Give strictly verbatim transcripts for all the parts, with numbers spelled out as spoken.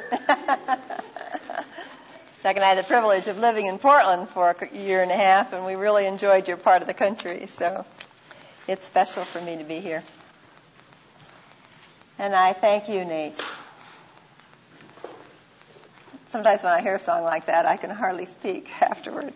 Chuck and I had the privilege of living in Portland for a year and a half, and we really enjoyed your part of the country, so it's special for me to be here. And I thank you, Nate. Sometimes when I hear a song like that, I can hardly speak afterwards.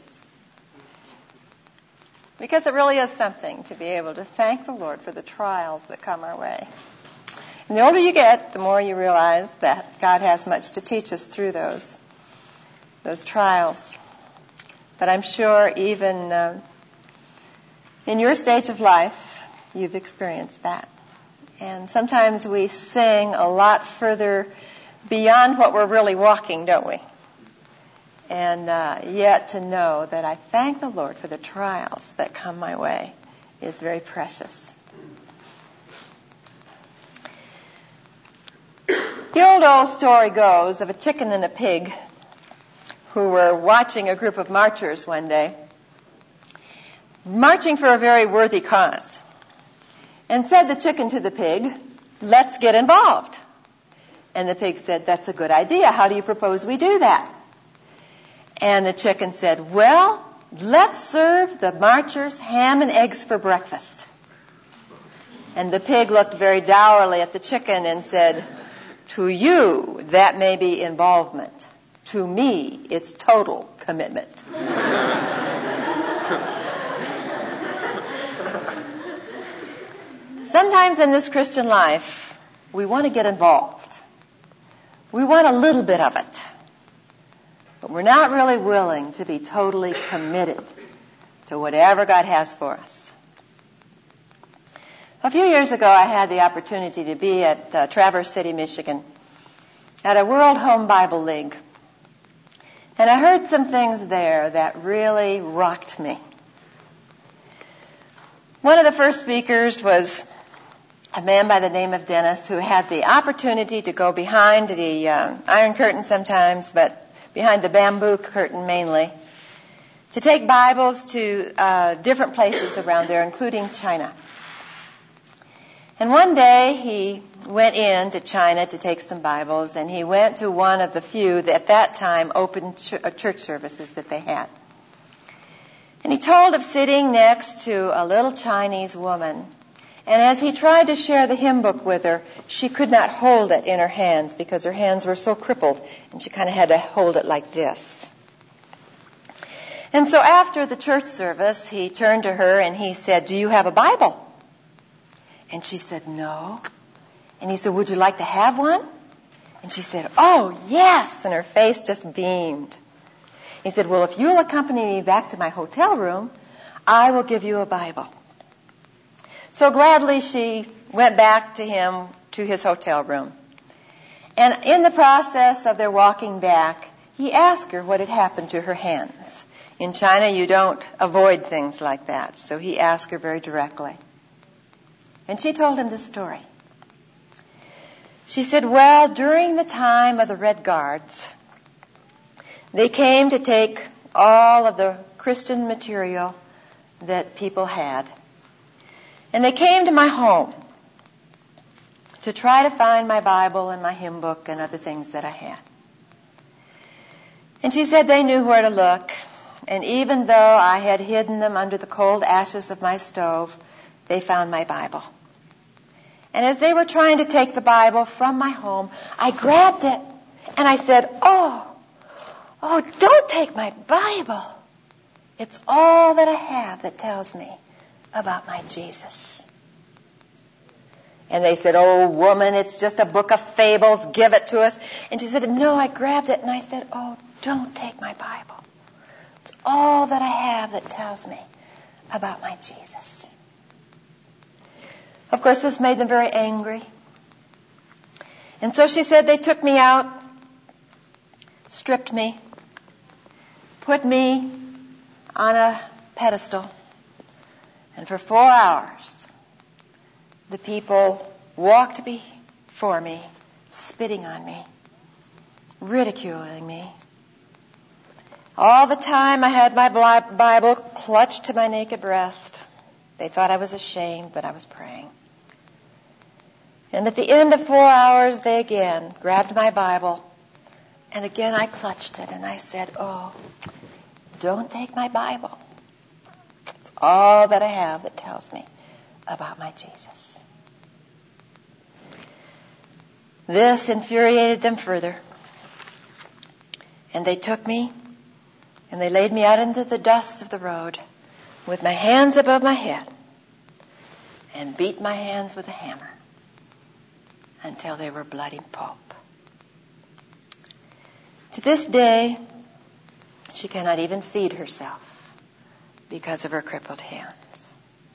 Because it really is something to be able to thank the Lord for the trials that come our way. And the older you get, the more you realize that God has much to teach us through those, those trials. But I'm sure even uh, in your stage of life, you've experienced that. And sometimes we sing a lot further beyond what we're really walking, don't we? And uh, yet to know that I thank the Lord for the trials that come my way is very precious. The old, old story goes of a chicken and a pig who were watching a group of marchers one day, marching for a very worthy cause. And said the chicken to the pig, "Let's get involved." And the pig said, "That's a good idea. How do you propose we do that?" And the chicken said, "Well, let's serve the marchers ham and eggs for breakfast." And the pig looked very dourly at the chicken and said, "To you, that may be involvement. To me, it's total commitment." Sometimes in this Christian life, we want to get involved. We want a little bit of it. But we're not really willing to be totally committed to whatever God has for us. A few years ago, I had the opportunity to be at uh, Traverse City, Michigan, at a World Home Bible League. And I heard some things there that really rocked me. One of the first speakers was a man by the name of Dennis, who had the opportunity to go behind the uh, Iron Curtain sometimes, but behind the bamboo curtain mainly, to take Bibles to uh, different places around there, including China. And one day he went in to China to take some Bibles, and he went to one of the few that at that time open ch- church services that they had. And he told of sitting next to a little Chinese woman. And as he tried to share the hymn book with her, she could not hold it in her hands because her hands were so crippled, and she kind of had to hold it like this. And so after the church service, he turned to her and he said, "Do you have a Bible?" And she said, "No." And he said, "Would you like to have one?" And she said, "Oh, yes." And her face just beamed. He said, "Well, if you'll accompany me back to my hotel room, I will give you a Bible." So gladly she went back to him to his hotel room. And in the process of their walking back, he asked her what had happened to her hands. In China, you don't avoid things like that. So he asked her very directly. And she told him this story. She said, "Well, during the time of the Red Guards, they came to take all of the Christian material that people had. And they came to my home to try to find my Bible and my hymn book and other things that I had. And she said they knew where to look. And even though I had hidden them under the cold ashes of my stove, they found my Bible. And as they were trying to take the Bible from my home, I grabbed it and I said, oh, oh, don't take my Bible. It's all that I have that tells me about my Jesus." And they said, "Oh, woman, it's just a book of fables. Give it to us." And she said, "No, I grabbed it." And I said, "Oh, don't take my Bible. It's all that I have that tells me about my Jesus." Of course, this made them very angry. And so she said they took me out, stripped me, put me on a pedestal. And for four hours, the people walked before me, spitting on me, ridiculing me. All the time I had my Bible clutched to my naked breast. They thought I was ashamed, but I was praying. And at the end of four hours, they again grabbed my Bible And again I clutched it and I said, oh, don't take my Bible. It's all that I have that tells me about my Jesus. This infuriated them further. And they took me and they laid me out into the dust of the road with my hands above my head and beat my hands with a hammer until they were bloody pulp. To this day, she cannot even feed herself because of her crippled hands.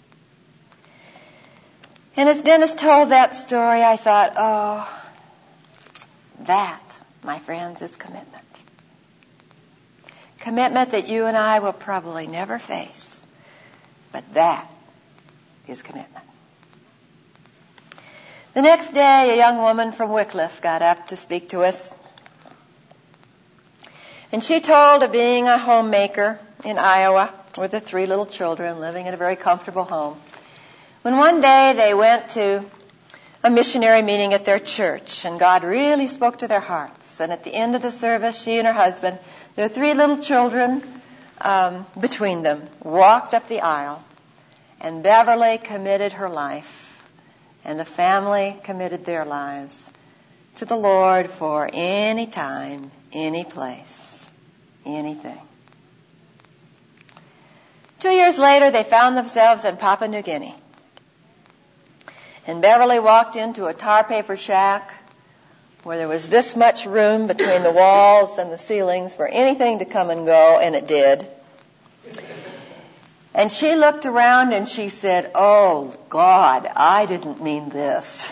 And as Dennis told that story, I thought, oh, that, my friends, is commitment. Commitment that you and I will probably never face, but that is commitment. The next day, a young woman from Wycliffe got up to speak to us. And she told of being a homemaker in Iowa with her three little children living in a very comfortable home. When one day they went to a missionary meeting at their church and God really spoke to their hearts. And at the end of the service, she and her husband, their three little children um, between them, walked up the aisle and Beverly committed her life and the family committed their lives to the Lord for any time, any place, anything. Two years later, they found themselves in Papua New Guinea. And Beverly walked into a tar paper shack where there was this much room between the walls and the ceilings for anything to come and go, and it did. And she looked around and she said, oh, God, I didn't mean this.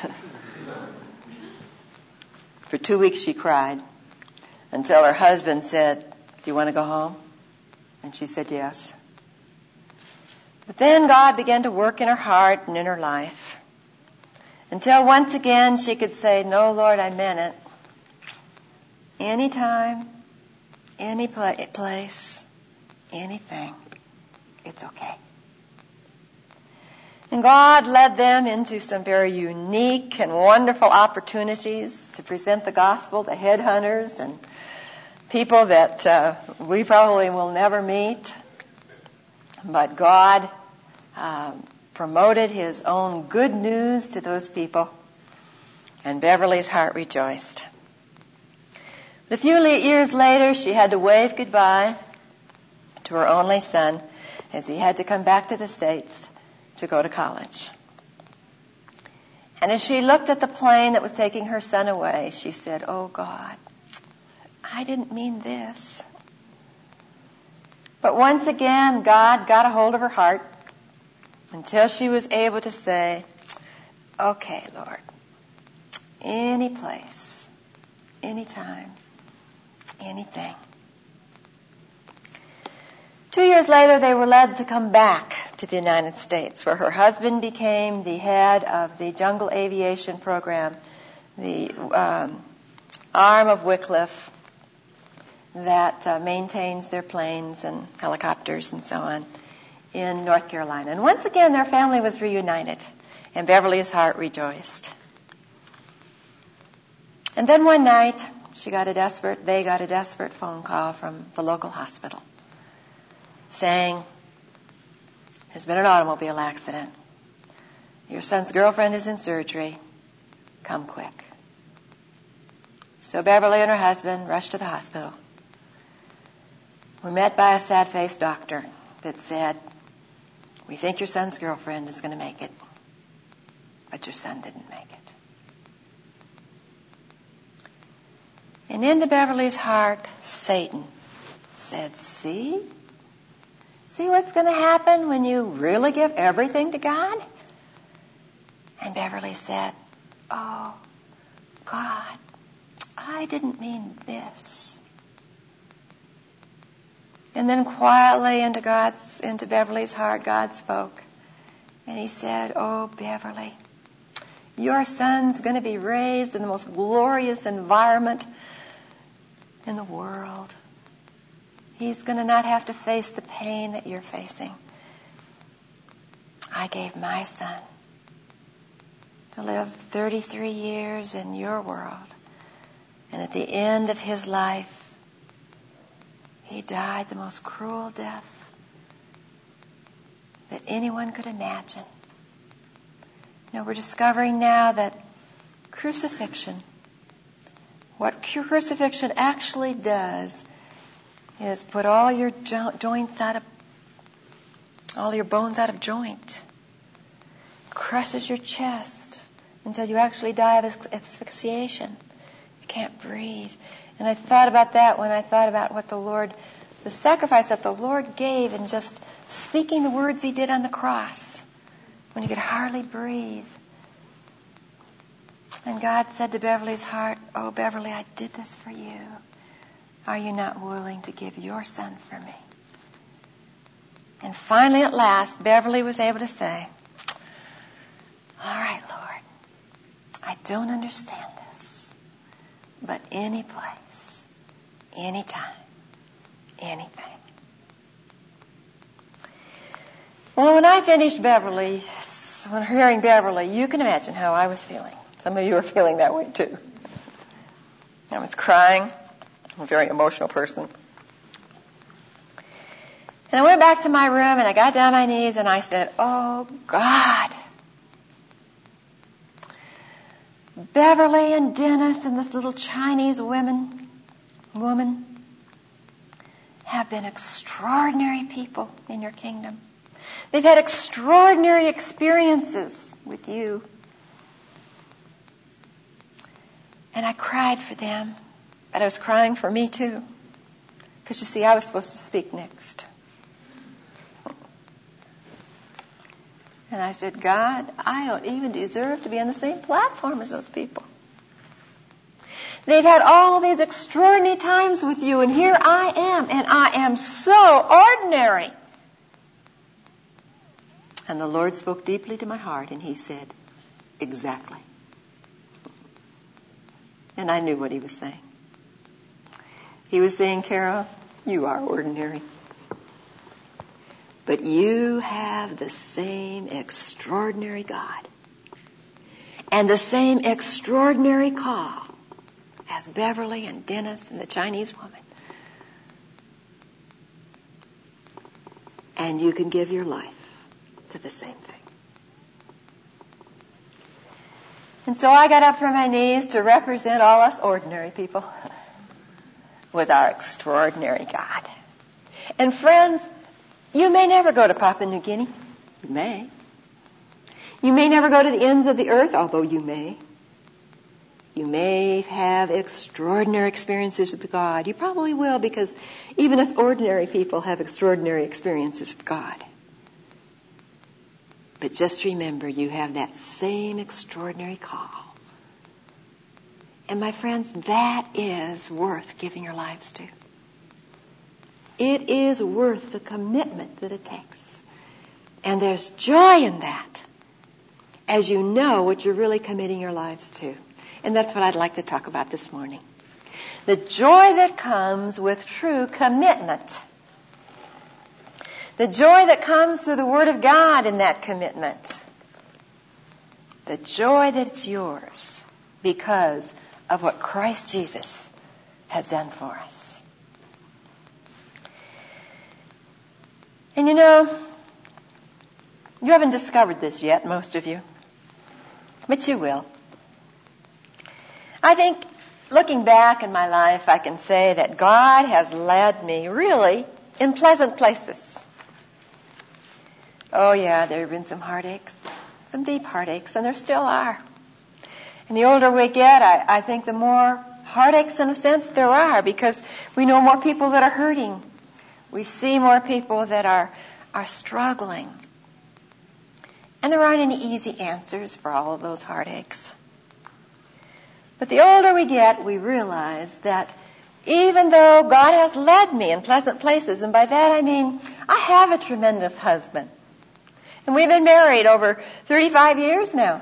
For two weeks she cried until her husband said, do you want to go home? And she said yes. But then God began to work in her heart and in her life until once again she could say, no, Lord, I meant it. Anytime, any place, anything, it's okay. And God led them into some very unique and wonderful opportunities to present the gospel to headhunters and people that uh, we probably will never meet. But God um, promoted His own good news to those people, and Beverly's heart rejoiced. But a few years later, she had to wave goodbye to her only son as he had to come back to the States to go to college. And as she looked at the plane that was taking her son away, she said, oh, God, I didn't mean this. But once again, God got a hold of her heart until she was able to say, okay, Lord, any place, anytime, anything. Two years later, they were led to come back to the United States, where her husband became the head of the Jungle Aviation Program, the um, arm of Wycliffe that uh, maintains their planes and helicopters and so on in North Carolina. And once again, their family was reunited, and Beverly's heart rejoiced. And then one night, she got a desperate, they got a desperate phone call from the local hospital saying, there's been an automobile accident. Your son's girlfriend is in surgery. Come quick. So Beverly and her husband rushed to the hospital. Were met by a sad-faced doctor that said, we think your son's girlfriend is going to make it, but your son didn't make it. And into Beverly's heart, Satan said, see? See what's going to happen when you really give everything to God? And Beverly said, oh, God, I didn't mean this. And then quietly into God's, into Beverly's heart, God spoke. And He said, oh, Beverly, your son's going to be raised in the most glorious environment in the world. He's going to not have to face the pain that you're facing. I gave my son to live thirty-three years in your world And at the end of his life, he died the most cruel death that anyone could imagine. You know, we're discovering now that crucifixion, what crucifixion actually does is put all your jo- joints out of, all your bones out of joint, crushes your chest until you actually die of asphyxiation. You can't breathe. And I thought about that when I thought about what the Lord, the sacrifice that the Lord gave in just speaking the words he did on the cross when he could hardly breathe. And God said to Beverly's heart, "Oh, Beverly, I did this for you. Are you not willing to give your son for me?" And finally, at last, Beverly was able to say, "All right, Lord, I don't understand this, but any place, any time, anything." Well, when I finished Beverly, when hearing Beverly, you can imagine how I was feeling. Some of you are feeling that way too. I was crying. I'm a very emotional person. And I went back to my room and I got down on my knees and I said, "Oh, God, Beverly and Dennis and this little Chinese women, woman have been extraordinary people in your kingdom. They've had extraordinary experiences with you. And I cried for them, but I was crying for me too. Because you see, I was supposed to speak next. And I said, "God, I don't even deserve to be on the same platform as those people. They've had all these extraordinary times with you, and here I am, and I am so ordinary." And the Lord spoke deeply to my heart, and he said, "Exactly." And I knew what he was saying. He was saying, "Carol, you are ordinary. But you have the same extraordinary God and the same extraordinary call as Beverly and Dennis and the Chinese woman. And you can give your life to the same thing." And so I got up from my knees to represent all us ordinary people with our extraordinary God. And friends, you may never go to Papua New Guinea. You may. You may never go to the ends of the earth, although you may. You may have extraordinary experiences with God. You probably will, because even us ordinary people have extraordinary experiences with God. But just remember, you have that same extraordinary call. And my friends, that is worth giving your lives to. It is worth the commitment that it takes. And there's joy in that as you know what you're really committing your lives to. And that's what I'd like to talk about this morning. The joy that comes with true commitment. The joy that comes through the Word of God in that commitment. The joy that's yours because of what Christ Jesus has done for us. And you know, you haven't discovered this yet, most of you. But you will. I think, looking back in my life, I can say that God has led me really in pleasant places. Oh yeah, there have been some heartaches, some deep heartaches, and there still are. And the older we get, I, I think the more heartaches in a sense there are, because we know more people that are hurting. We see more people that are, are struggling. And there aren't any easy answers for all of those heartaches. But the older we get, we realize that even though God has led me in pleasant places, and by that I mean I have a tremendous husband. And we've been married over thirty-five years now.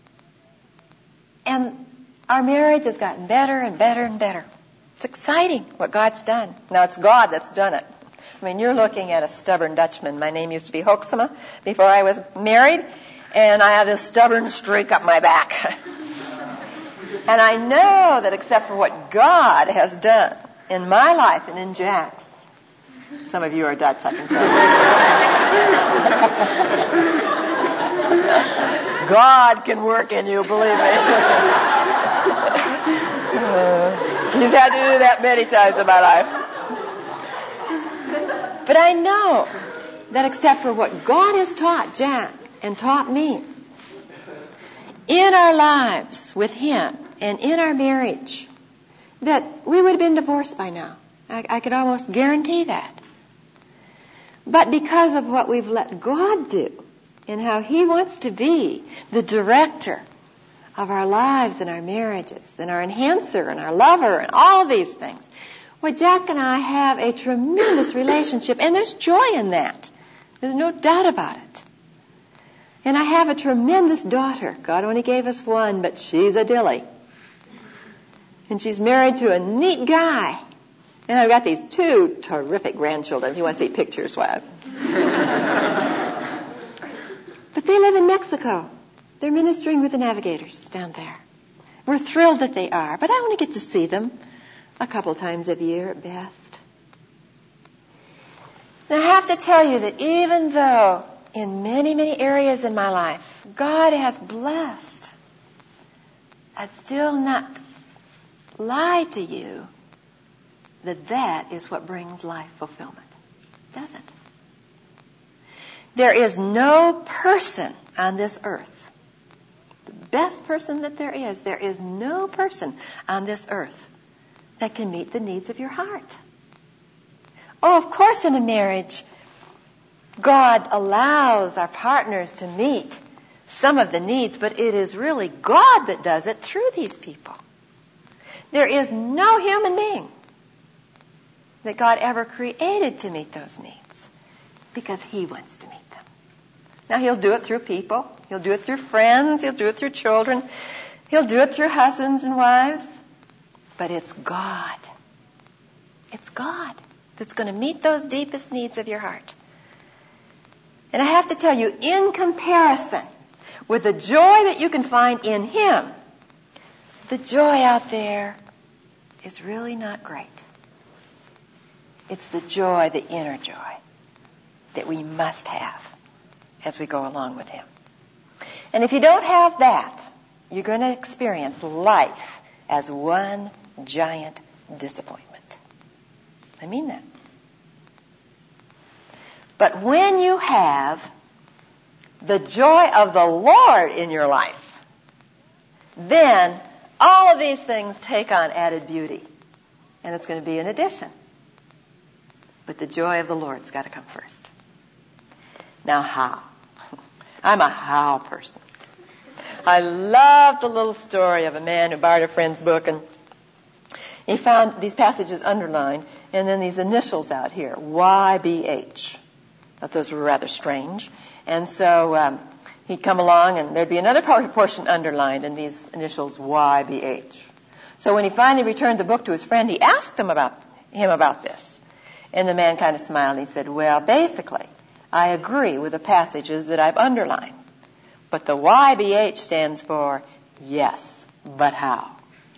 And our marriage has gotten better and better and better. It's exciting what God's done. Now, it's God that's done it. I mean, you're looking at a stubborn Dutchman. My name used to be Hoeksema before I was married, and I have this stubborn streak up my back. And I know that except for what God has done in my life and in Jack's, some of you are Dutch, I can tell. God can work in you, believe me. uh, he's had to do that many times in my life. But I know that except for what God has taught Jack and taught me in our lives with him and in our marriage, that we would have been divorced by now. I, I could almost guarantee that. But because of what we've let God do and how he wants to be the director of our lives and our marriages and our enhancer and our lover and all of these things, well, Jack and I have a tremendous relationship, and there's joy in that. There's no doubt about it. And I have a tremendous daughter. God only gave us one, but she's a dilly. And she's married to a neat guy. And I've got these two terrific grandchildren. If you want to see pictures, well. But they live in Mexico. They're ministering with the Navigators down there. We're thrilled that they are, but I only get to see them a couple times a year at best. And I have to tell you that even though in many, many areas in my life God has blessed, I'd still not lie to you that that is what brings life fulfillment. It doesn't. There is no person on this earth, the best person that there is, there is no person on this earth that can meet the needs of your heart. Oh, of course in a marriage, God allows our partners to meet some of the needs, but it is really God that does it through these people. There is no human being that God ever created to meet those needs because he wants to meet them. Now, he'll do it through people. He'll do it through friends. He'll do it through children. He'll do it through husbands and wives. But it's God. It's God that's going to meet those deepest needs of your heart. And I have to tell you, in comparison with the joy that you can find in him, the joy out there is really not great. It's the joy, the inner joy, that we must have as we go along with him. And if you don't have that, you're going to experience life as one giant disappointment. I mean that. But when you have the joy of the Lord in your life, then all of these things take on added beauty. And it's going to be an addition. But the joy of the Lord's got to come first. Now, how? I'm a how person. I love the little story of a man who borrowed a friend's book, and he found these passages underlined, and then these initials out here, Y B H. Thought those were rather strange. And so um, he'd come along, and there'd be another portion underlined, and these initials Y B H. So when he finally returned the book to his friend, he asked him about him about this. And the man kind of smiled, and he said, well, basically, I agree with the passages that I've underlined. But the Y B H stands for yes, but how?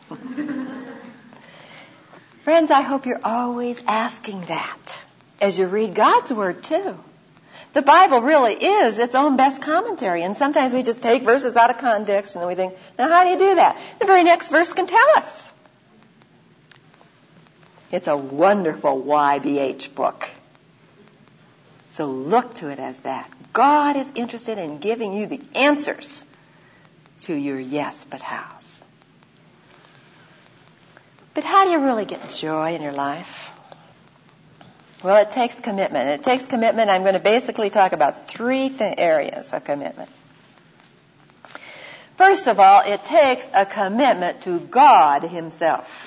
Friends, I hope you're always asking that as you read God's Word, too. The Bible really is its own best commentary, and sometimes we just take verses out of context and we think, now how do you do that? The very next verse can tell us. It's a wonderful Y B H book. So look to it as that. God is interested in giving you the answers to your yes, but hows. But how do you really get joy in your life? Well, it takes commitment. It takes commitment. I'm going to basically talk about three th- areas of commitment. First of all, it takes a commitment to God himself.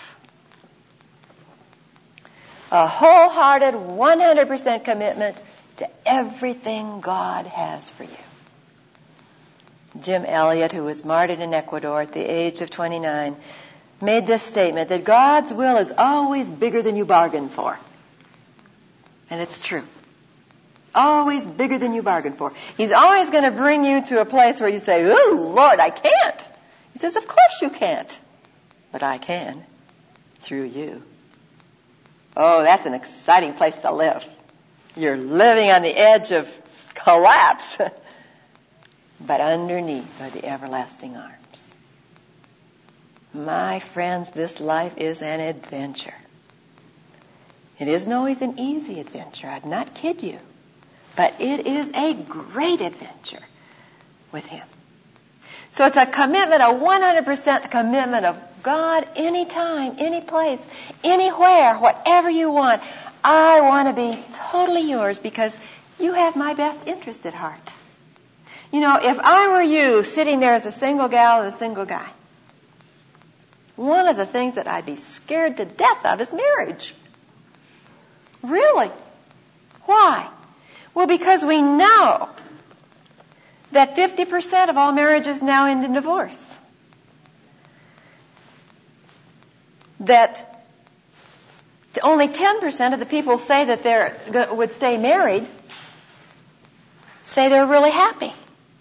A wholehearted, one hundred percent commitment to everything God has for you. Jim Elliot, who was martyred in Ecuador at the age of twenty-nine, made this statement that God's will is always bigger than you bargained for. And it's true. Always bigger than you bargained for. He's always going to bring you to a place where you say, ooh, Lord, I can't. He says, of course you can't. but I can through you. Oh, that's an exciting place to live. You're living on the edge of collapse, but underneath are the everlasting arms. My friends, this life is an adventure. It isn't always an easy adventure. I'd not kid you. But it is a great adventure with Him. So it's a commitment, a one hundred percent commitment of God, anytime, any place, anywhere, whatever you want. I want to be totally yours because you have my best interest at heart. You know, if I were you sitting there as a single gal and a single guy, one of the things that I'd be scared to death of is marriage. Really? Why? Well, because we know that fifty percent of all marriages now end in divorce. That only ten percent of the people say that they would stay married say they're really happy.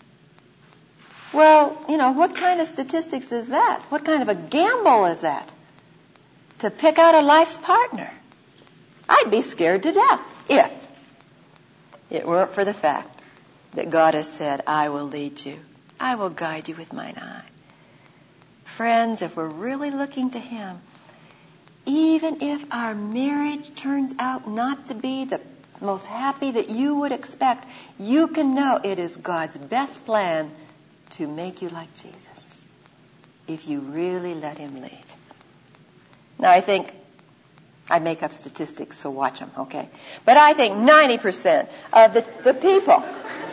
Well, you know, what kind of statistics is that? What kind of a gamble is that? To pick out a life's partner. I'd be scared to death if it weren't for the fact that God has said, I will lead you. I will guide you with mine eye. Friends, if we're really looking to Him, even if our marriage turns out not to be the most happy that you would expect, you can know it is God's best plan to make you like Jesus, if you really let Him lead. Now, I think I make up statistics, so watch them, okay? But I think ninety percent of the, the people,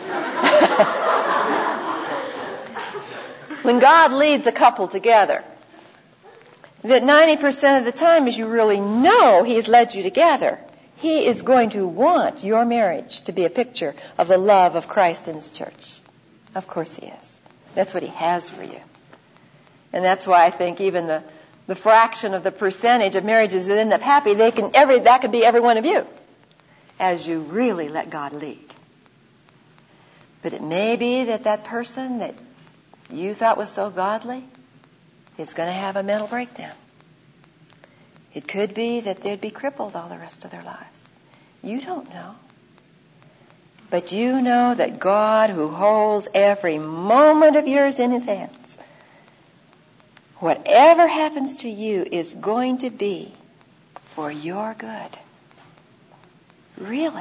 when God leads a couple together, that ninety percent of the time, as you really know He's led you together, He is going to want your marriage to be a picture of the love of Christ and His church. Of course He is. That's what He has for you. And that's why I think even the, the fraction of the percentage of marriages that end up happy, they can every that could be every one of you, as you really let God lead. But it may be that that person that you thought was so godly is going to have a mental breakdown. It could be that they'd be crippled all the rest of their lives. You don't know. But you know that God, who holds every moment of yours in His hands, whatever happens to you is going to be for your good. Really.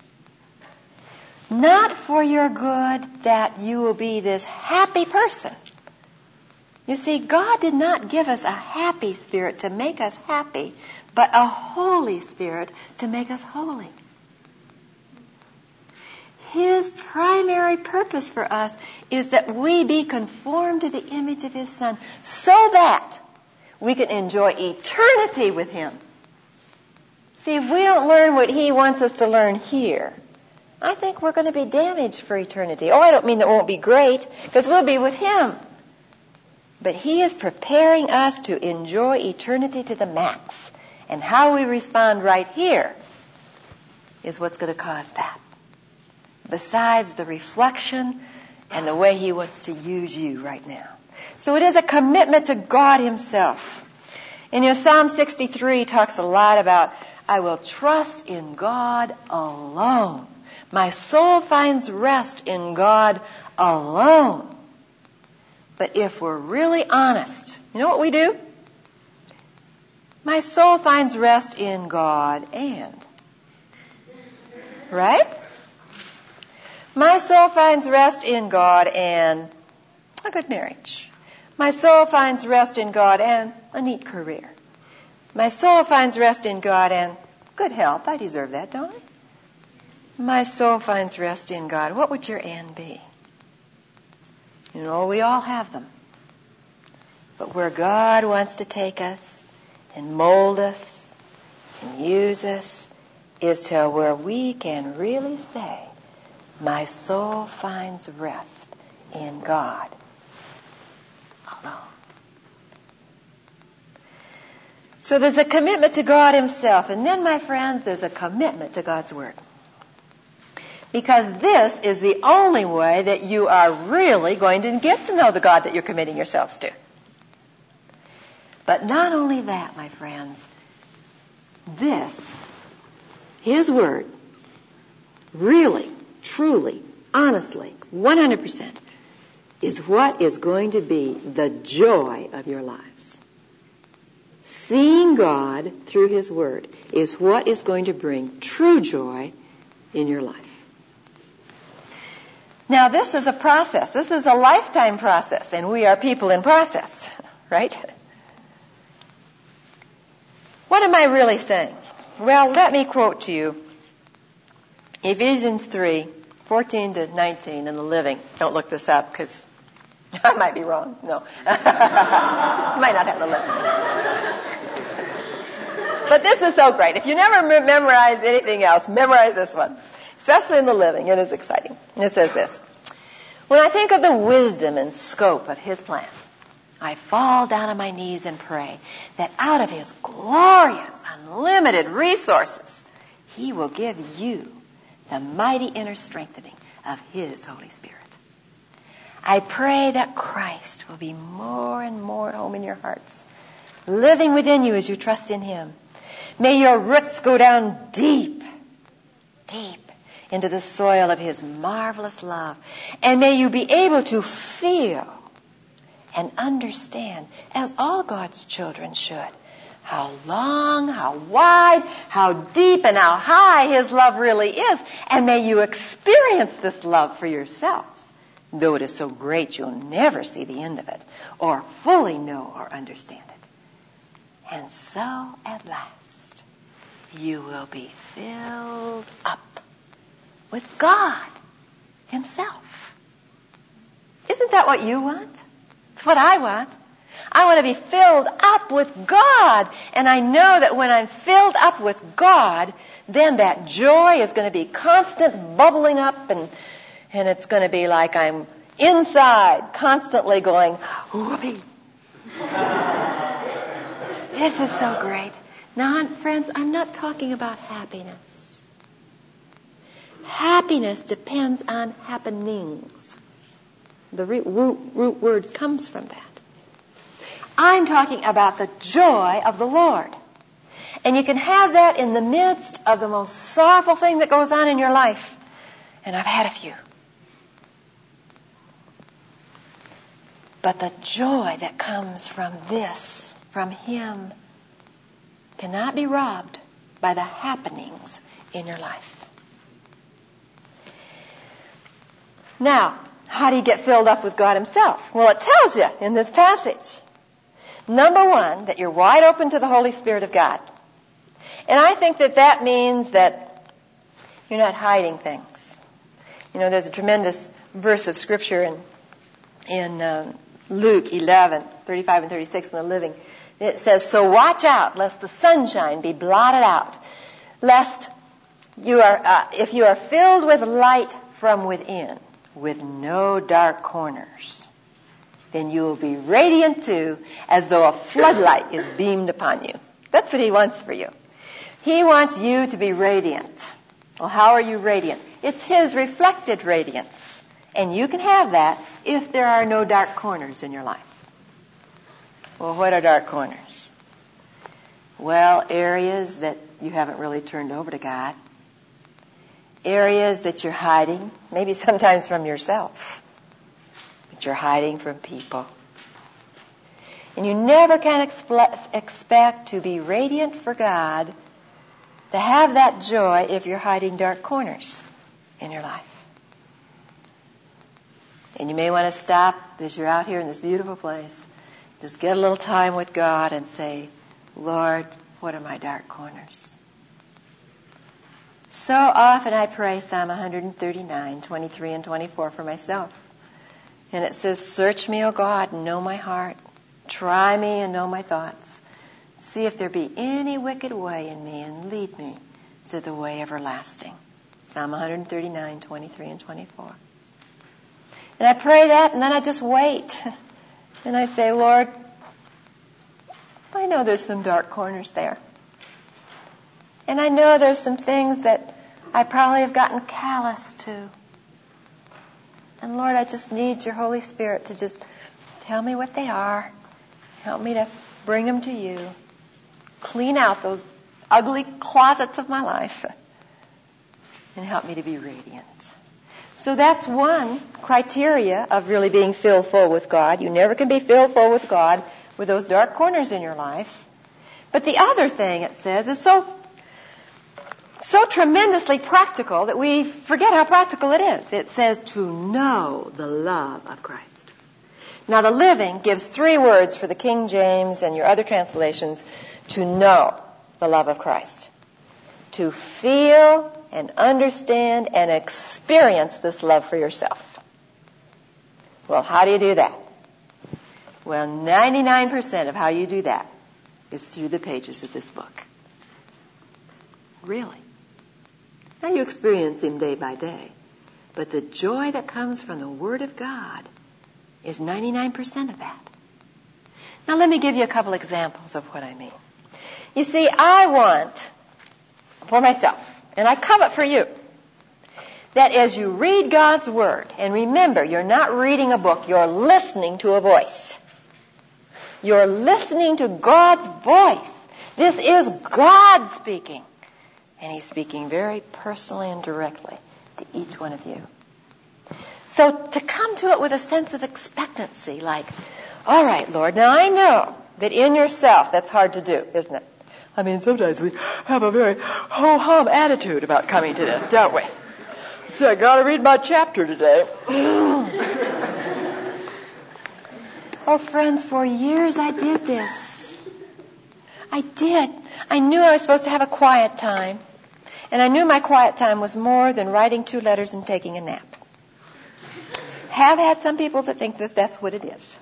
Not for your good that you will be this happy person. You see, God did not give us a happy spirit to make us happy, but a Holy Spirit to make us holy. His primary purpose for us is that we be conformed to the image of His Son so that we can enjoy eternity with Him. See, if we don't learn what He wants us to learn here, I think we're going to be damaged for eternity. Oh, I don't mean that it won't be great, because we'll be with Him. But He is preparing us to enjoy eternity to the max. And how we respond right here is what's going to cause that. Besides the reflection and the way He wants to use you right now. So it is a commitment to God Himself. And you know, Psalm sixty-three talks a lot about, I will trust in God alone. My soul finds rest in God alone. But if we're really honest, you know what we do? My soul finds rest in God and. Right? My soul finds rest in God and a good marriage. My soul finds rest in God and a neat career. My soul finds rest in God and good health. I deserve that, don't I? My soul finds rest in God. What would your and be? You know, we all have them. But where God wants to take us and mold us and use us is to where we can really say, my soul finds rest in God alone. So there's a commitment to God Himself. And then, my friends, there's a commitment to God's Word. Because this is the only way that you are really going to get to know the God that you're committing yourselves to. But not only that, my friends, this, His Word, really, truly, honestly, one hundred percent, is what is going to be the joy of your lives. Seeing God through His Word is what is going to bring true joy in your life. Now, this is a process. This is a lifetime process, and we are people in process, right? What am I really saying? Well, let me quote to you Ephesians three, fourteen to nineteen in the Living. Don't look this up because I might be wrong. No. Might not have the Living. But this is so great. If you never memorize anything else, memorize this one. Especially in the Living. It is exciting. It says this. When I think of the wisdom and scope of His plan, I fall down on my knees and pray that out of His glorious, unlimited resources, He will give you the mighty inner strengthening of His Holy Spirit. I pray that Christ will be more and more at home in your hearts, living within you as you trust in Him. May your roots go down deep, deep into the soil of His marvelous love. And may you be able to feel and understand, as all God's children should, how long, how wide, how deep, and how high His love really is. And may you experience this love for yourselves, though it is so great you'll never see the end of it, or fully know or understand it. And so, at last, you will be filled up with God Himself. Isn't that what you want? It's what I want. I want to be filled up with God. And I know that when I'm filled up with God, then that joy is going to be constant bubbling up, and and it's going to be like I'm inside, constantly going, whoopee. This is so great. Now, friends, I'm not talking about happiness. Happiness depends on happenings. The root, root, root words comes from that. I'm talking about the joy of the Lord. And you can have that in the midst of the most sorrowful thing that goes on in your life. And I've had a few. But the joy that comes from this, from Him, cannot be robbed by the happenings in your life. Now, how do you get filled up with God Himself? Well, it tells you in this passage. Number one, that you're wide open to the Holy Spirit of God. And I think that that means that you're not hiding things. You know, there's a tremendous verse of Scripture in, in um, Luke eleven, thirty-five and thirty-six in the Living. It says, so watch out, lest the sunshine be blotted out, lest you are, uh, if you are filled with light from within, with no dark corners, then you will be radiant too, as though a floodlight is beamed upon you. That's what He wants for you. He wants you to be radiant. Well, how are you radiant? It's His reflected radiance. And you can have that if there are no dark corners in your life. Well, what are dark corners? Well, areas that you haven't really turned over to God. Areas that you're hiding, maybe sometimes from yourself, but you're hiding from people. And you never can expe- expect to be radiant for God, to have that joy, if you're hiding dark corners in your life. And you may want to stop as you're out here in this beautiful place. Just get a little time with God and say, Lord, what are my dark corners? So often I pray Psalm one thirty-nine, twenty-three and twenty-four for myself. And it says, search me, O God, and know my heart. Try me and know my thoughts. See if there be any wicked way in me, and lead me to the way everlasting. Psalm one thirty-nine, twenty-three and twenty-four. And I pray that, and then I just wait. And I say, Lord, I know there's some dark corners there. And I know there's some things that I probably have gotten callous to. And Lord, I just need your Holy Spirit to just tell me what they are. Help me to bring them to you. Clean out those ugly closets of my life and help me to be radiant. So that's one criteria of really being filled full with God. You never can be filled full with God with those dark corners in your life. But the other thing it says is so so tremendously practical that we forget how practical it is. It says to know the love of Christ. Now the Living gives three words for the King James and your other translations to know the love of Christ. To feel and understand and experience this love for yourself. Well, how do you do that? Well, ninety-nine percent of how you do that is through the pages of this book. Really. Now you experience Him day by day. But the joy that comes from the Word of God is ninety-nine percent of that. Now let me give you a couple examples of what I mean. You see, I want, for myself, and I covet for you, that as you read God's Word, and remember, you're not reading a book, you're listening to a voice. You're listening to God's voice. This is God speaking. And He's speaking very personally and directly to each one of you. So to come to it with a sense of expectancy, like, all right, Lord, now I know that in yourself that's hard to do, isn't it? I mean, sometimes we have a very ho-hum attitude about coming to this, don't we? So I got to read my chapter today. Oh, friends, for years I did this. I did. I knew I was supposed to have a quiet time. And I knew my quiet time was more than writing two letters and taking a nap. Have had some people that think that that's what it is.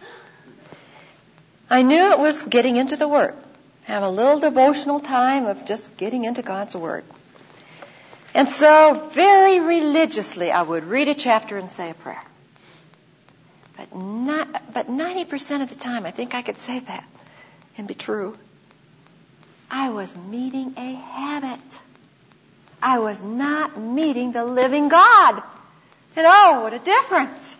I knew it was getting into the Word. Have a little devotional time of just getting into God's Word. And so very religiously I would read a chapter and say a prayer. But not, but ninety percent of the time I think I could say that and be true. I was meeting a habit. I was not meeting the living God. And oh, what a difference.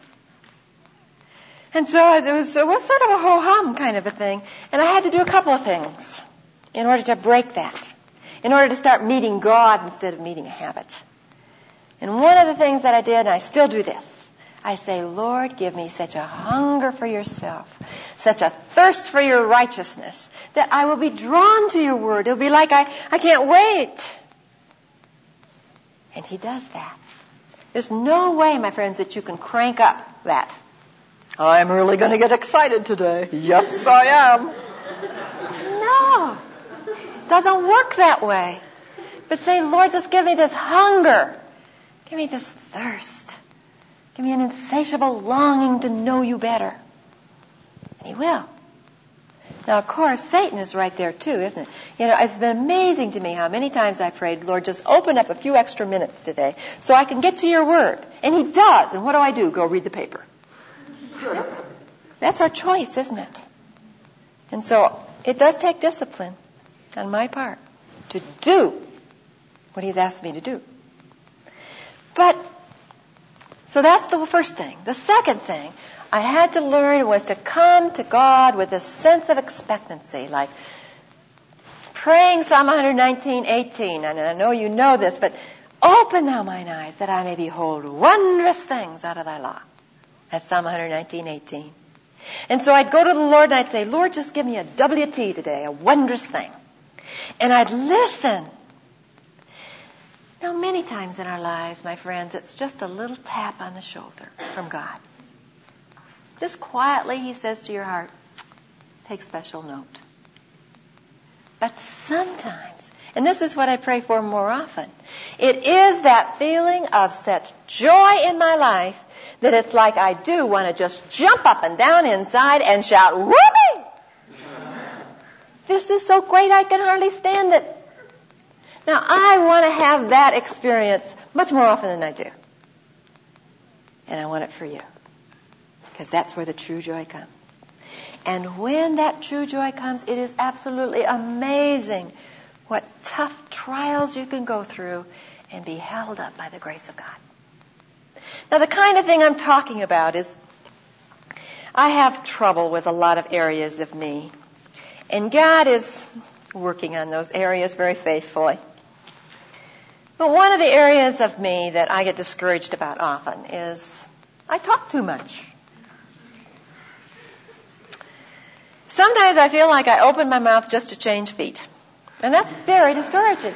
And so it was, it was sort of a ho-hum kind of a thing. And I had to do a couple of things in order to break that. In order to start meeting God instead of meeting a habit. And one of the things that I did, and I still do this, I say, Lord, give me such a hunger for yourself, such a thirst for your righteousness, that I will be drawn to your word. It'll be like I, I can't wait. And He does that. There's no way, my friends, that you can crank up that. I'm really going to get excited today. Yes, I am. No. It doesn't work that way. But say, Lord, just give me this hunger. Give me this thirst. Give me an insatiable longing to know you better. And He will. Now, of course, Satan is right there too, isn't it? You know, it's been amazing to me how many times I prayed, Lord, just open up a few extra minutes today so I can get to your word. And He does. And what do I do? Go read the paper. That's our choice, isn't it? And so it does take discipline on my part to do what He's asked me to do. But, so that's the first thing. The second thing I had to learn was to come to God with a sense of expectancy, like praying Psalm one nineteen, eighteen. And I know you know this, but open thou mine eyes that I may behold wondrous things out of thy law. That's Psalm one nineteen, eighteen. And so I'd go to the Lord and I'd say, Lord, just give me a W T today, a wondrous thing. And I'd listen. Now, many times in our lives, my friends, it's just a little tap on the shoulder from God. Just quietly, He says to your heart, take special note. But sometimes, and this is what I pray for more often, it is that feeling of such joy in my life that it's like I do want to just jump up and down inside and shout, whoopee! This is so great I can hardly stand it. Now, I want to have that experience much more often than I do. And I want it for you. Because that's where the true joy comes. And when that true joy comes, it is absolutely amazing what tough trials you can go through and be held up by the grace of God. Now, the kind of thing I'm talking about is I have trouble with a lot of areas of me. And God is working on those areas very faithfully. But one of the areas of me that I get discouraged about often is I talk too much. Sometimes I feel like I open my mouth just to change feet. And that's very discouraging.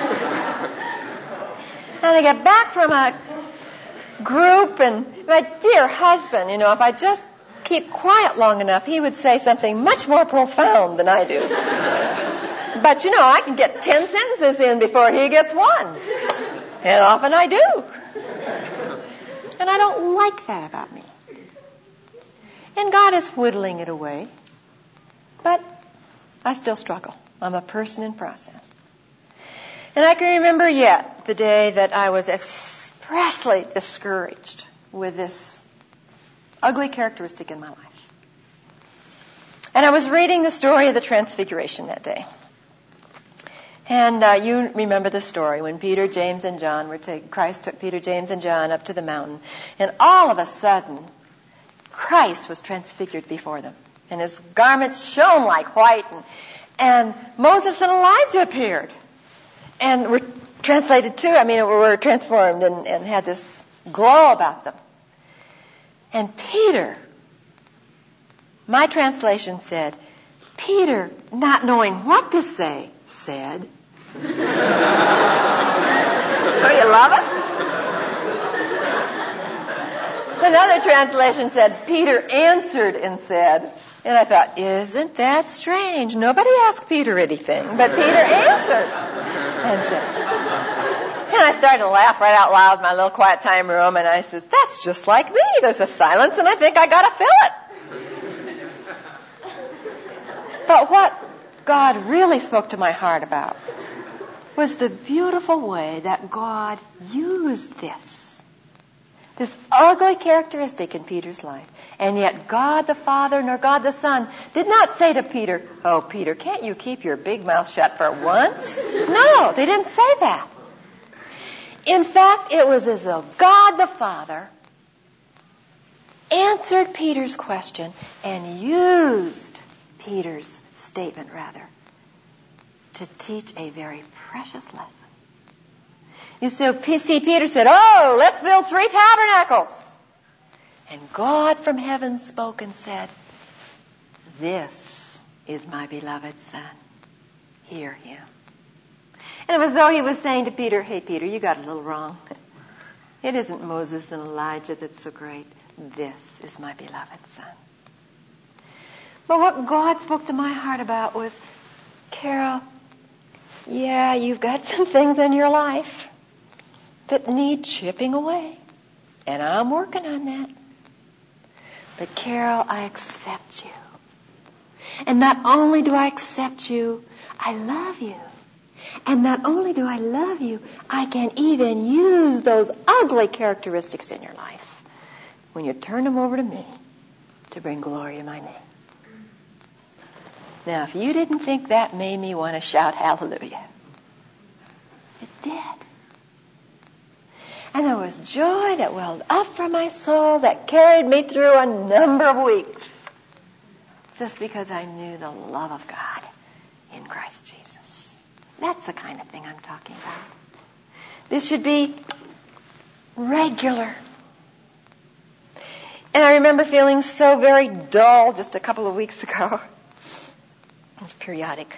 And I get back from a group, and my dear husband, you know, if I just keep quiet long enough, he would say something much more profound than I do. But, you know, I can get ten sentences in before he gets one. And often I do. And I don't like that about me. And God is whittling it away. But I still struggle. I'm a person in process. And I can remember yet the day that I was expressly discouraged with this ugly characteristic in my life. And I was reading the story of the Transfiguration that day. And uh, you remember the story when Peter, James, and John were taken. Christ took Peter, James, and John up to the mountain. And all of a sudden, Christ was transfigured before them. And his garments shone like white. And, and Moses and Elijah appeared. And were translated too. I mean, were transformed and, and had this glow about them. And Peter, my translation said, Peter, not knowing what to say, said. Oh, you love it? Another translation said, Peter answered and said. And I thought, isn't that strange? Nobody asked Peter anything, but Peter answered and said. And I started to laugh right out loud in my little quiet time room, and I said, that's just like me. There's a silence, and I think I got to fill it. But what God really spoke to my heart about was the beautiful way that God used this. This ugly characteristic in Peter's life. And yet God the Father nor God the Son did not say to Peter, oh, Peter, can't you keep your big mouth shut for once? No, they didn't say that. In fact, it was as though God the Father answered Peter's question and used Peter's statement, rather, to teach a very precious lesson. You see, Peter said, oh, let's build three tabernacles. And God from heaven spoke and said, this is my beloved Son. Hear him. And it was as though he was saying to Peter, hey, Peter, you got a little wrong. It isn't Moses and Elijah that's so great. This is my beloved Son. But what God spoke to my heart about was, Carol, yeah, you've got some things in your life that need chipping away. And I'm working on that. But Carol, I accept you. And not only do I accept you, I love you. And not only do I love you, I can even use those ugly characteristics in your life when you turn them over to me to bring glory to my name. Now, if you didn't think that made me want to shout hallelujah, it did. And there was joy that welled up from my soul that carried me through a number of weeks. Just because I knew the love of God in Christ Jesus. That's the kind of thing I'm talking about. This should be regular. And I remember feeling so very dull just a couple of weeks ago. It was periodic.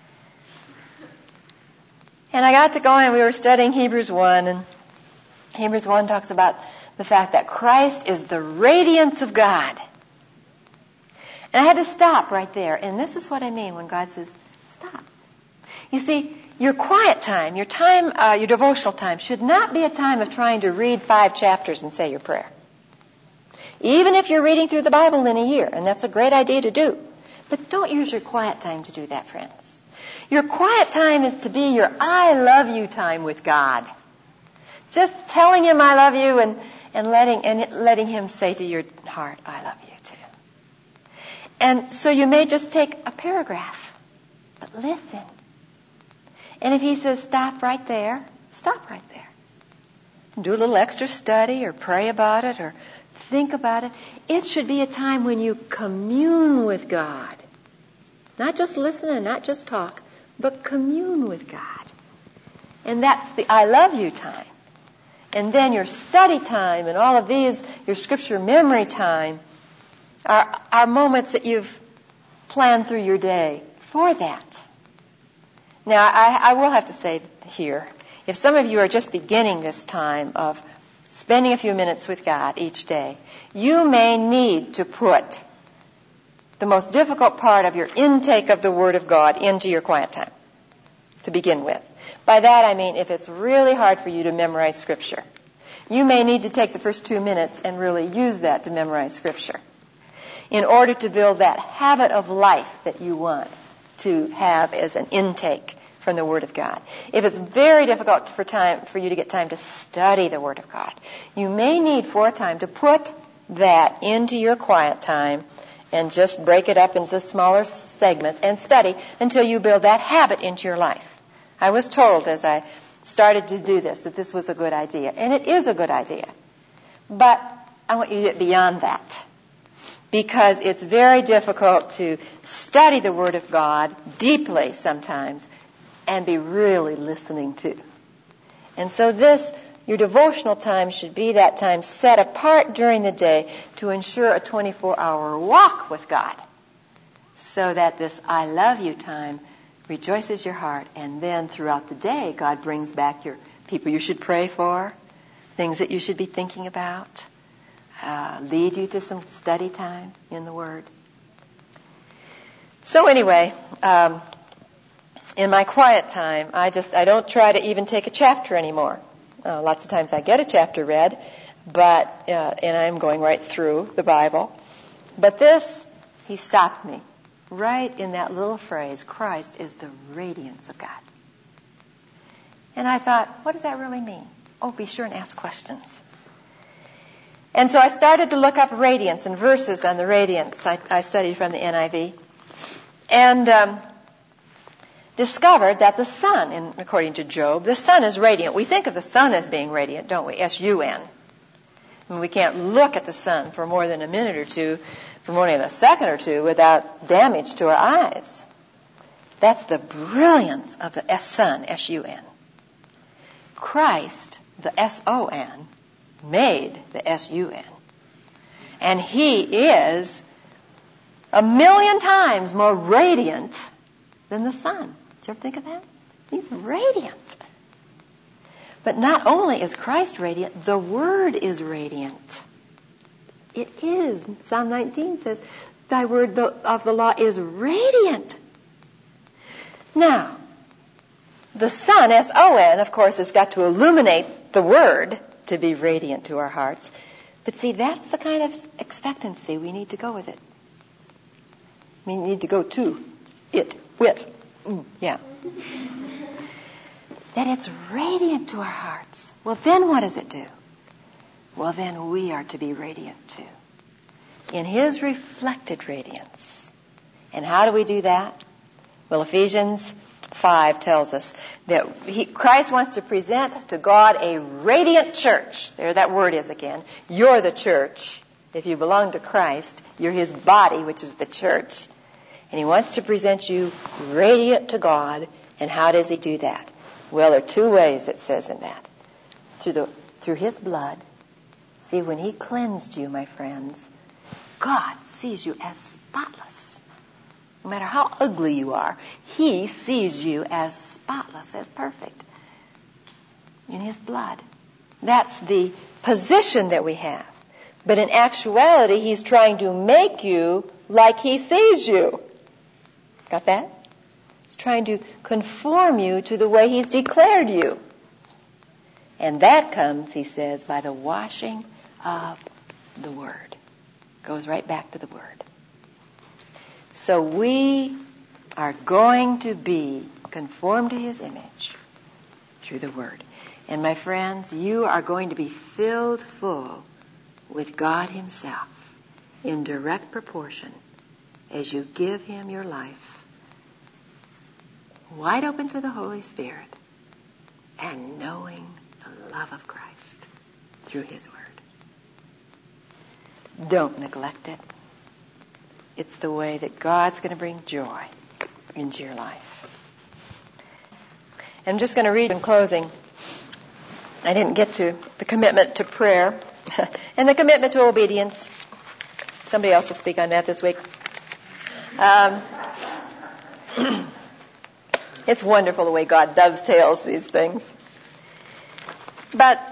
And I got to go and we were studying Hebrews one, and Hebrews one talks about the fact that Christ is the radiance of God. And I had to stop right there. And this is what I mean when God says, stop. You see, your quiet time, your time, uh, your devotional time should not be a time of trying to read five chapters and say your prayer. Even if you're reading through the Bible in a year, and that's a great idea to do. But don't use your quiet time to do that, friends. Your quiet time is to be your I love you time with God. Just telling him I love you and, and letting and letting him say to your heart, I love you too. And so you may just take a paragraph, but listen. And if he says stop right there, stop right there. Do a little extra study or pray about it or think about it. It should be a time when you commune with God Not just listen and not just talk, but commune with God. And that's the I love you time. And then your study time and all of these, your scripture memory time, are, are moments that you've planned through your day for that. Now, I, I will have to say here, if some of you are just beginning this time of spending a few minutes with God each day, you may need to put the most difficult part of your intake of the Word of God into your quiet time to begin with. By that I mean if it's really hard for you to memorize Scripture, you may need to take the first two minutes and really use that to memorize Scripture in order to build that habit of life that you want to have as an intake from the Word of God. If it's very difficult for time for you to get time to study the Word of God, you may need for time to put that into your quiet time and just break it up into smaller segments and study until you build that habit into your life. I was told as I started to do this that this was a good idea, and it is a good idea. But I want you to get beyond that, because it's very difficult to study the Word of God deeply sometimes and be really listening to. And so this, your devotional time should be that time set apart during the day to ensure a twenty-four hour walk with God, so that this I love you time rejoices your heart, and then throughout the day God brings back your people you should pray for, things that you should be thinking about, uh, lead you to some study time in the Word. So anyway, um, in my quiet time, I just I don't try to even take a chapter anymore. Uh, lots of times I get a chapter read, but uh, and I'm going right through the Bible. But this, he stopped me right in that little phrase, Christ is the radiance of God. And I thought, what does that really mean? Oh, be sure and ask questions. And so I started to look up radiance and verses on the radiance. I, I studied from the N I V. And um, discovered that the sun, in, according to Job, the sun is radiant. We think of the sun as being radiant, don't we? S U N. I mean, we can't look at the sun for more than a minute or two, for more than a second or two, without damage to our eyes. That's the brilliance of the sun, S U N. Christ, the S O N, made the S U N. And he is a million times more radiant than the sun. Did you ever think of that? He's radiant. But not only is Christ radiant, the Word is radiant. It is. Psalm nineteen says, thy word of the law is radiant. Now, the sun, S O N, of course, has got to illuminate the Word to be radiant to our hearts. But see, that's the kind of expectancy we need to go with it. We need to go to it, with, mm, yeah. That it's radiant to our hearts. Well, then what does it do? Well, then we are to be radiant too, in His reflected radiance. And how do we do that? Well, Ephesians five tells us that he, Christ wants to present to God a radiant church. There that word is again. You're the church. If you belong to Christ, you're His body, which is the church. And He wants to present you radiant to God. And how does He do that? Well, there are two ways it says in that. Through the through His blood. See, when He cleansed you, my friends, God sees you as spotless. No matter how ugly you are, He sees you as spotless, as perfect. In His blood. That's the position that we have. But in actuality, He's trying to make you like He sees you. Got that? He's trying to conform you to the way He's declared you. And that comes, he says, by the washing of the Word. Goes right back to the Word. So we are going to be conformed to His image through the Word. And my friends, you are going to be filled full with God Himself in direct proportion as you give Him your life, wide open to the Holy Spirit, and knowing the love of Christ through His Word. Don't neglect it. It's the way that God's going to bring joy into your life. I'm just going to read in closing. I didn't get to the commitment to prayer and the commitment to obedience. Somebody else will speak on that this week. Um, it's wonderful the way God dovetails these things. But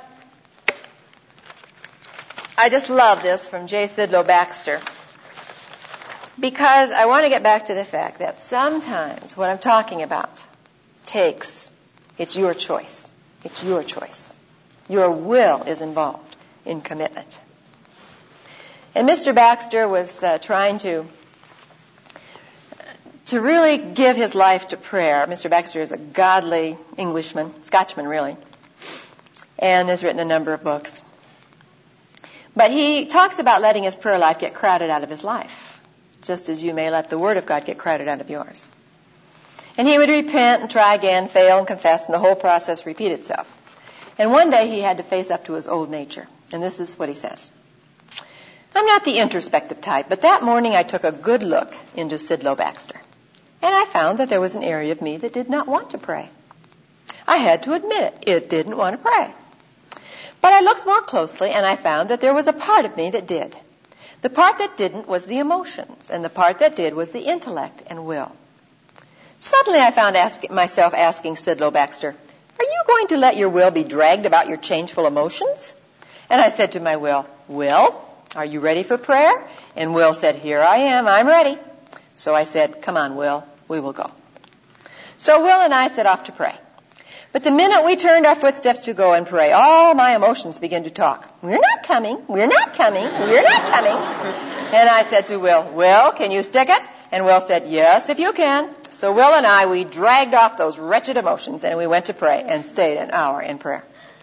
I just love this from J. Sidlow Baxter, because I want to get back to the fact that sometimes what I'm talking about takes, it's your choice. It's your choice. Your will is involved in commitment. And Mister Baxter was uh, trying to to really give his life to prayer. Mister Baxter is a godly Englishman, Scotchman really, and has written a number of books. But he talks about letting his prayer life get crowded out of his life, just as you may let the Word of God get crowded out of yours. And he would repent and try again, fail and confess, and the whole process repeat itself. And one day he had to face up to his old nature. And this is what he says. I'm not the introspective type, but that morning I took a good look into Sidlow Baxter. And I found that there was an area of me that did not want to pray. I had to admit it. It didn't want to pray. But I looked more closely and I found that there was a part of me that did. The part that didn't was the emotions, and the part that did was the intellect and will. Suddenly I found ask, myself asking Sidlow Baxter, are you going to let your will be dragged about your changeful emotions? And I said to my will, Will, are you ready for prayer? And Will said, here I am, I'm ready. So I said, come on, Will, we will go. So Will and I set off to pray. But the minute we turned our footsteps to go and pray, all my emotions began to talk. We're not coming, we're not coming, we're not coming. And I said to Will, Will, can you stick it? And Will said, yes, if you can. So Will and I, we dragged off those wretched emotions and we went to pray and stayed an hour in prayer.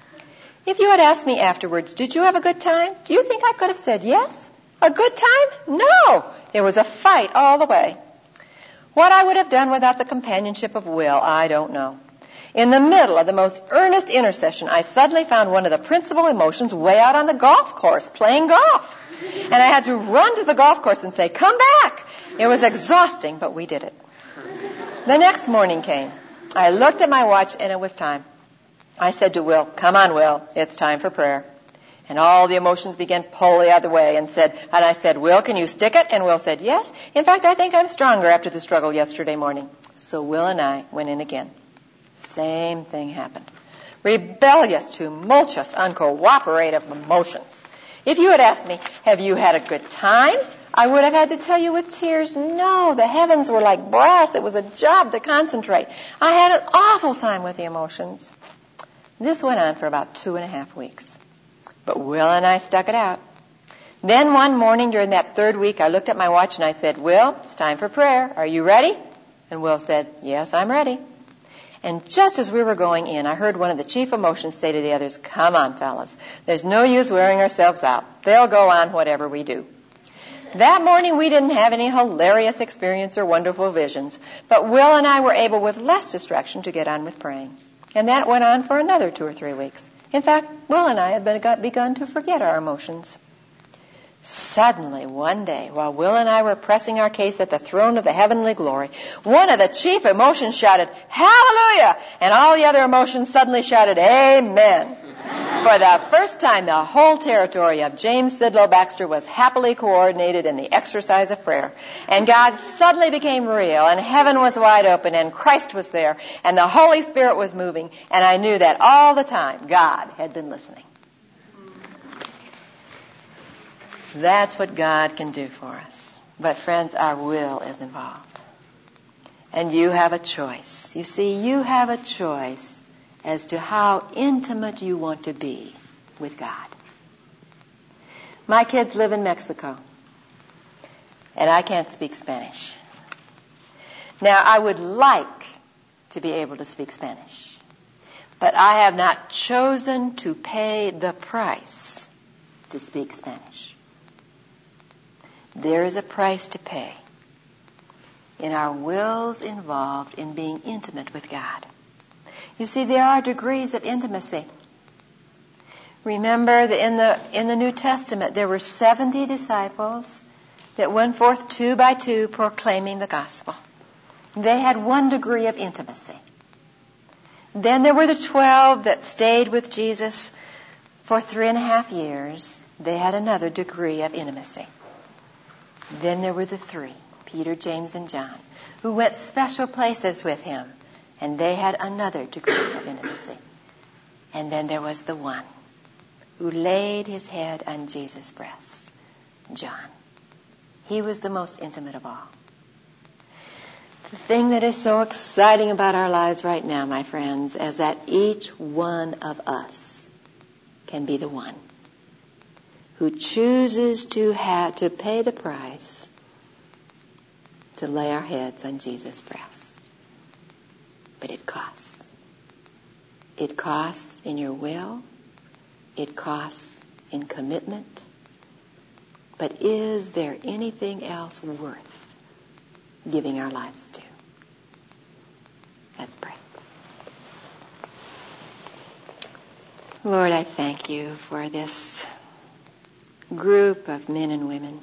If you had asked me afterwards, did you have a good time? Do you think I could have said yes? A good time? No. It was a fight all the way. What I would have done without the companionship of Will, I don't know. In the middle of the most earnest intercession, I suddenly found one of the principal emotions way out on the golf course, playing golf. And I had to run to the golf course and say, come back. It was exhausting, but we did it. The next morning came. I looked at my watch and it was time. I said to Will, come on, Will, it's time for prayer. And all the emotions began pulling out of the way and said, and I said, Will, can you stick it? And Will said, yes. In fact, I think I'm stronger after the struggle yesterday morning. So Will and I went in again. Same thing happened. Rebellious, tumultuous, uncooperative emotions. If you had asked me, have you had a good time? I would have had to tell you with tears, no, the heavens were like brass. It was a job to concentrate. I had an awful time with the emotions. This went on for about two and a half weeks. But Will and I stuck it out. Then one morning during that third week, I looked at my watch and I said, Will, it's time for prayer. Are you ready? And Will said, yes, I'm ready. And just as we were going in, I heard one of the chief emotions say to the others, come on, fellas. There's no use wearing ourselves out. They'll go on whatever we do. That morning we didn't have any hilarious experience or wonderful visions, but Will and I were able with less distraction to get on with praying. And that went on for another two or three weeks. In fact, Will and I had begun to forget our emotions. Suddenly, one day, while Will and I were pressing our case at the throne of the heavenly glory, one of the chief emotions shouted, hallelujah! And all the other emotions suddenly shouted, amen. For the first time, the whole territory of James Sidlow Baxter was happily coordinated in the exercise of prayer. And God suddenly became real, and heaven was wide open, and Christ was there, and the Holy Spirit was moving, and I knew that all the time God had been listening. That's what God can do for us. But friends, our will is involved. And you have a choice. You see, you have a choice as to how intimate you want to be with God. My kids live in Mexico, and I can't speak Spanish. Now, I would like to be able to speak Spanish, but I have not chosen to pay the price to speak Spanish. There is a price to pay in our wills involved in being intimate with God. You see, there are degrees of intimacy. Remember that in the in the New Testament there were seventy disciples that went forth two by two proclaiming the gospel. They had one degree of intimacy. Then there were the twelve that stayed with Jesus for three and a half years. They had another degree of intimacy. Then there were the three, Peter, James, and John, who went special places with him, and they had another degree of intimacy. And then there was the one who laid his head on Jesus' breast, John. He was the most intimate of all. The thing that is so exciting about our lives right now, my friends, is that each one of us can be the one who chooses to have to pay the price to lay our heads on Jesus' breast. But it costs. It costs in your will. It costs in commitment. But is there anything else worth giving our lives to? Let's pray. Lord, I thank you for this group of men and women.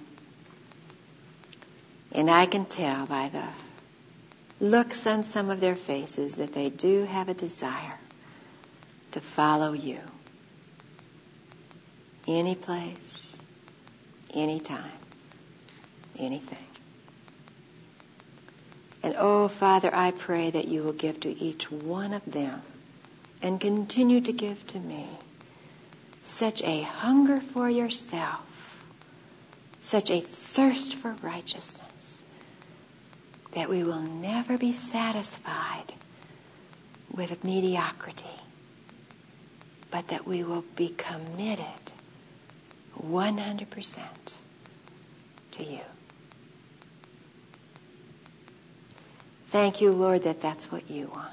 And I can tell by the looks on some of their faces that they do have a desire to follow you. Any place, any time, anything. And oh, Father, I pray that you will give to each one of them and continue to give to me such a hunger for yourself, such a thirst for righteousness, that we will never be satisfied with mediocrity, but that we will be committed one hundred percent to you. Thank you, Lord, that that's what you want.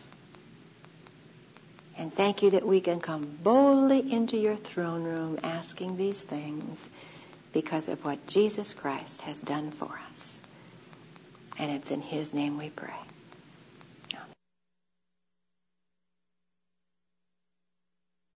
And thank you that we can come boldly into your throne room asking these things because of what Jesus Christ has done for us. And it's in his name we pray.